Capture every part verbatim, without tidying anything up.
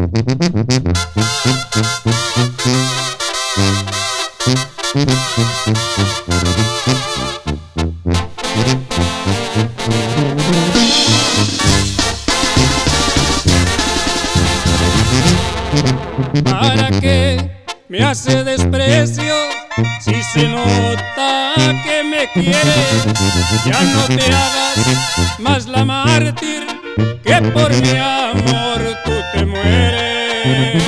¿Para qué me hace desprecio si se nota que me quieres? Ya no te hagas más la mártir, que por mi amor tú te mueres.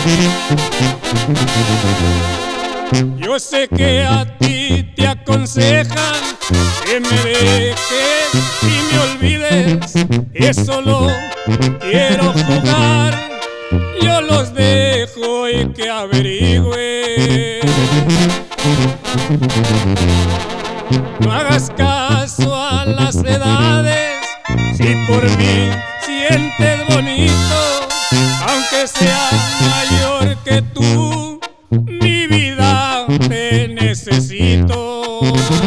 Yo sé que a ti te aconsejan que me dejes y me olvides, es solo quiero jugar. Yo los dejo y que averigüe. No hagas caso a las edades, si por mí sientes bonito, aunque sea mayor que tú, mi vida te necesito.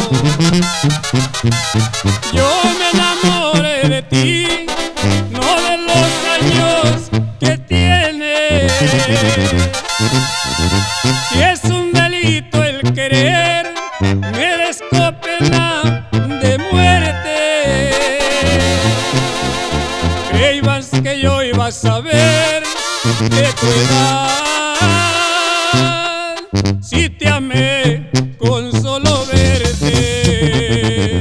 Yo me enamoré de ti, no de los años que tienes. Si es un delito el querer, merezco pena de muerte. Creías que yo iba a saber de tu edad, si te amé con solo verte.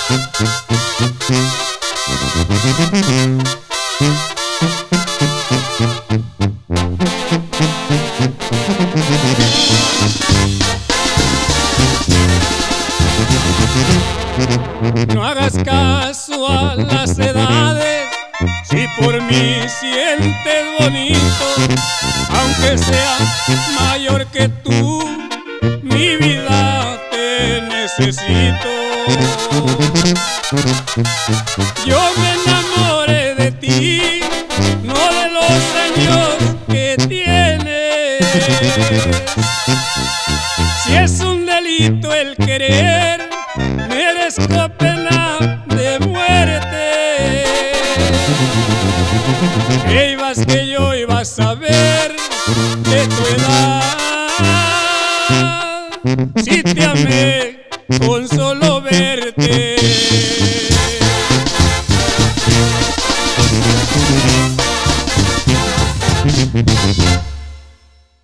No hagas caso a las edades, si por mí sientes bonito, aunque sea mayor que tú, mi vida te necesito. Yo me enamoré de ti, no de los años que tienes. Si es un delito el querer, merezco pena de muerte. Creías que yo iba a saber de tu edad, si te amé con solo verte. Thank you.